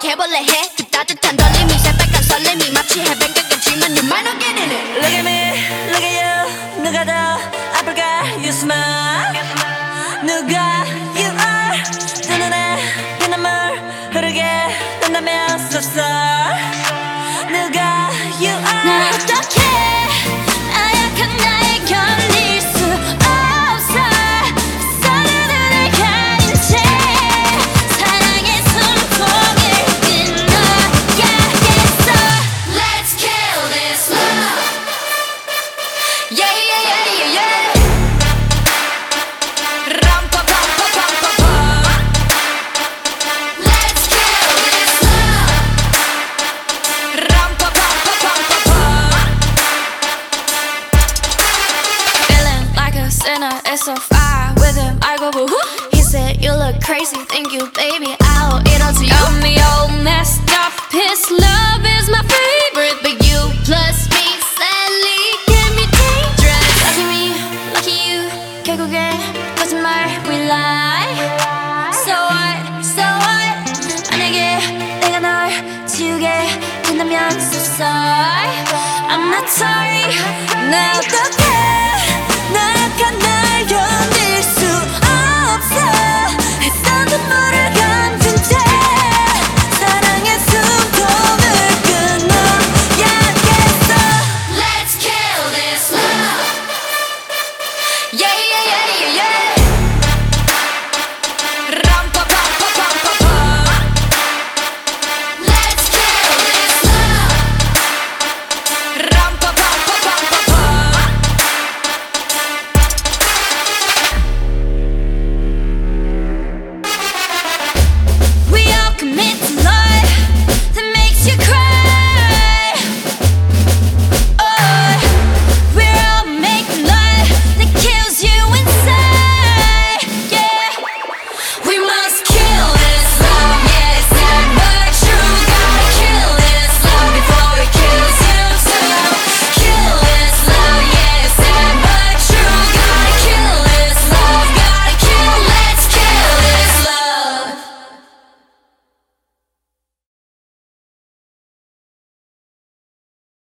고백해볼래 해 그 따뜻한 떨림이 새빨간 설렘이 마치 해변가겠지만 you might not get in it. Look at me, look at you. 누가 더 아플까? You smile. 누가 you are. 두 눈에 피눈물 흐르게 된다면 so sorry. 누가 you are. 나 어떡해 나약한 나에 걸릴 수 없어 서로를 가린 채 사랑의 숨통을 끊어야겠어. Let's kill this love. Yeah yeah yeah yeah yeah. 람파파파파파파. Let's kill this love. 람파파파파파파. Feeling like a sinner, it's so far with him. I go boo hoo. He said you look crazy, thank you, baby. I'll eat all to you. Got me all messed up. His love is my favorite, but you plus me sadly can be dangerous. Lucky me, lucky you. 결국엔 거짓말 we lie. So what, so what? 만약에 내가 널 지우게 된다면 so sorry. I'm not sorry. 나 어떡해 나약한 나